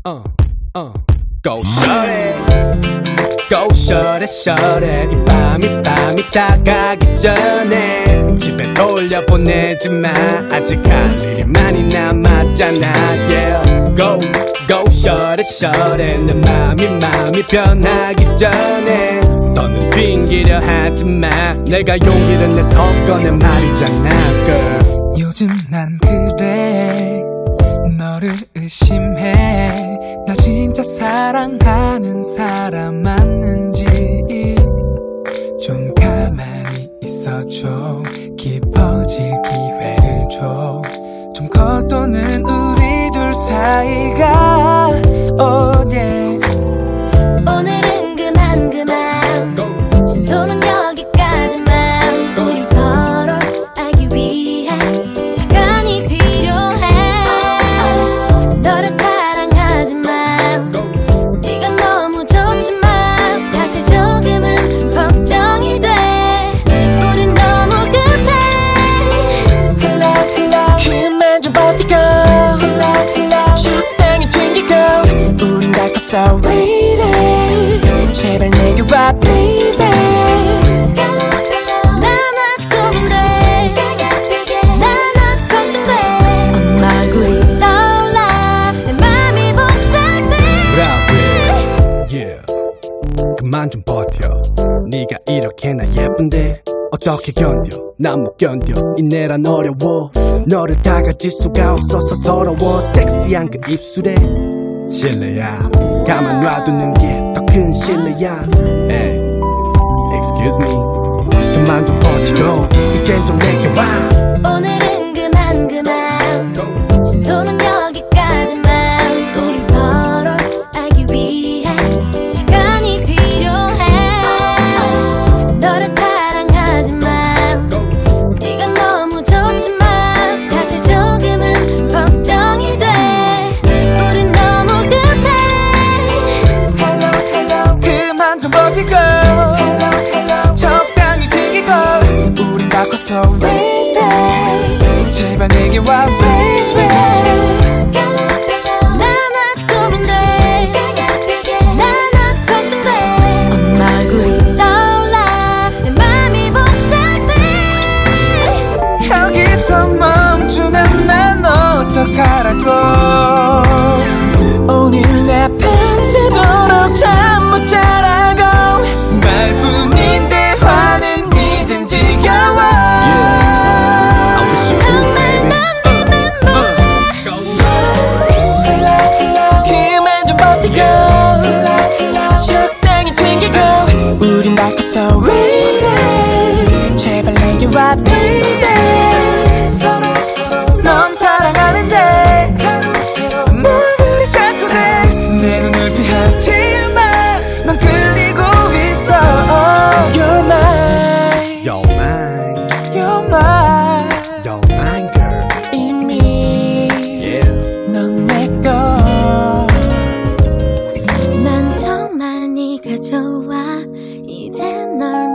Go shorty, go shorty shorty. 이 밤이 다가기 전에 집에 돌려보내지마. 아직 할 일이 많이 남았잖아. Yeah, go shorty shorty. 내 맘이 변하기 전에 더는 빙기려 하지마. 내가 용기를 내서 꺼낸 말이잖아, girl. 요즘 난 그래, 너를 의심해. 나 진짜 사랑하는 사람 맞는지 좀 가만히 있어줘. 깊어질 기회를 줘. 좀 겉도는 우리 둘 사이가 oh yeah. 오늘은 그만 진도는 여기까지만. 우리 서로 알기 위해 시간이 필요해. 너를 사랑하지만 네가 너무 좋지만 사실 조금은 걱정이 돼. 우린 너무 급해. 그만 좀 버티고 적당히 튕기고. 우린 다 컸어 waiting. 제발 내게 와 baby. 난 아직 고민돼. 난 아직 걱정돼. 얼마구이 떠올라 내 맘이 복잡해. Yeah, 그만 좀 버텨. 네가 이렇게나 예쁜데 어떻게 견뎌? 난 못 견뎌. 이내란 어려워. 너를 다가질 수가 없어서 서러워. 섹시한 그 입술에 실례야. 가만 놔두는 게 더 큰 실례야. Hey, excuse me. 그만 좀 버티고 이젠 좀 내게 와. 오늘은 그만 진도는 여기까지만. 우리 서로 알기 위해 시간이 필요해. 너를 사랑하지만 네가 너무 좋지만 사실 조금은 걱정이 돼. 우린 너무 급해. 그만 좀 버티고 적당히 튕기고. 우린 다 컸어 waiting. 제발 내게 와 baby. 난 아직 고민돼. 난 아직 걱정돼. 얼마구이 떠올라 내 맘이 복잡해. 여기서 멈추면 난 어떡하라고. 오늘 내 밤새도록 잠 못 자라고. 말뿐인 대화는 이젠 지겨워. 정말 난 그만 좀 버티고 적당히 튕기고. 우린 다 컸어 waiting. 제발 내게 와 baby. 넌 사랑하는데 뭘 그리 자꾸 해. 내 눈을 피하지만 넌 끌리고 있어. You're mine, You're mine, you're mine. you're mine girl. 이미 Yeah. 넌 내꺼. 난 정말 네가 좋아. 이제 널